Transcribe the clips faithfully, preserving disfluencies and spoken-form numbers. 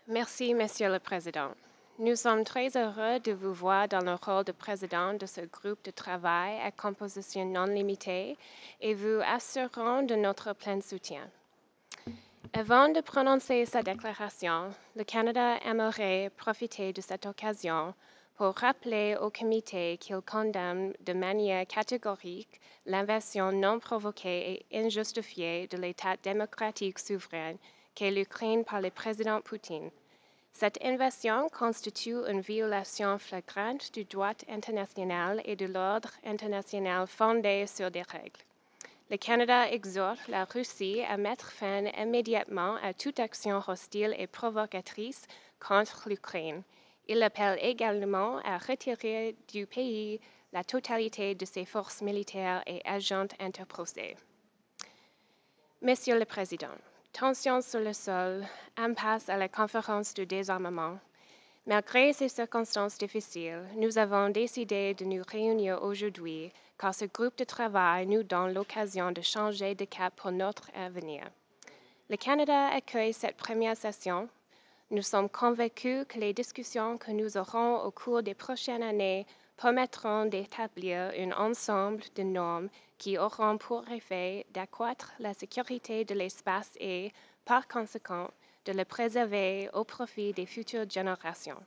Merci, Monsieur le Président. Nous sommes très heureux de vous voir dans le rôle de président de ce groupe de travail à composition non limitée et vous assurons de notre plein soutien. Avant de prononcer sa déclaration, le Canada aimerait profiter de cette occasion pour rappeler au comité qu'il condamne de manière catégorique l'invasion non provoquée et injustifiée de l'État démocratique souverain qu'est l'Ukraine par le président Poutine. Cette invasion constitue une violation flagrante du droit international et de l'ordre international fondé sur des règles. Le Canada exhorte la Russie à mettre fin immédiatement à toute action hostile et provocatrice contre l'Ukraine. Il appelle également à retirer du pays la totalité de ses forces militaires et agents interposés. Monsieur le Président, tensions sur le sol, impasse à la conférence de désarmement. Malgré ces circonstances difficiles, nous avons décidé de nous réunir aujourd'hui car ce groupe de travail nous donne l'occasion de changer de cap pour notre avenir. Le Canada accueille cette première session. Nous sommes convaincus que les discussions que nous aurons au cours des prochaines années permettront d'établir un ensemble de normes qui auront pour effet d'accroître la sécurité de l'espace et, par conséquent, de le préserver au profit des futures générations.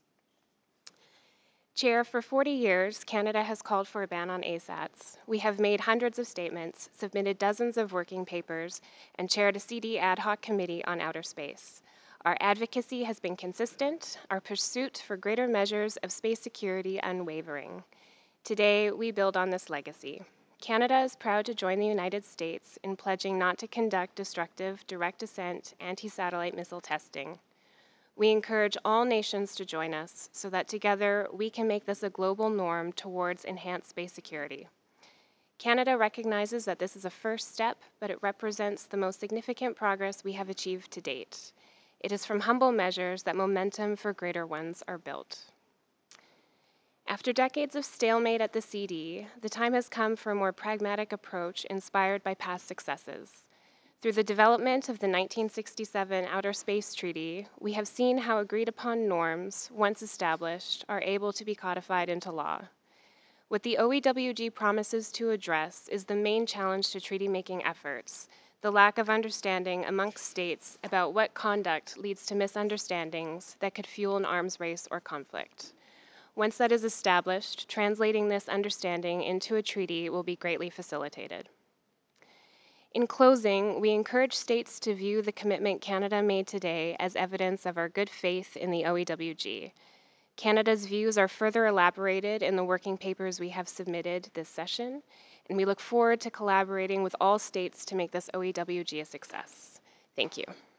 Chair, for forty years, Canada has called for a ban on A SATs. We have made hundreds of statements, submitted dozens of working papers, and chaired a C D ad hoc committee on outer space. Our advocacy has been consistent, our pursuit for greater measures of space security unwavering. Today, we build on this legacy. Canada is proud to join the United States in pledging not to conduct destructive, direct ascent, anti-satellite missile testing. We encourage all nations to join us so that together we can make this a global norm towards enhanced space security. Canada recognizes that this is a first step, but it represents the most significant progress we have achieved to date. It is from humble measures that momentum for greater ones are built. After decades of stalemate at the C D, the time has come for a more pragmatic approach inspired by past successes. Through the development of the nineteen sixty-seven Outer Space Treaty, we have seen how agreed-upon norms, once established, are able to be codified into law. What the O E W G promises to address is the main challenge to treaty-making efforts, the lack of understanding amongst states about what conduct leads to misunderstandings that could fuel an arms race or conflict. Once that is established, translating this understanding into a treaty will be greatly facilitated. In closing, we encourage states to view the commitment Canada made today as evidence of our good faith in the O E W G. Canada's views are further elaborated in the working papers we have submitted this session, and we look forward to collaborating with all states to make this O E W G a success. Thank you.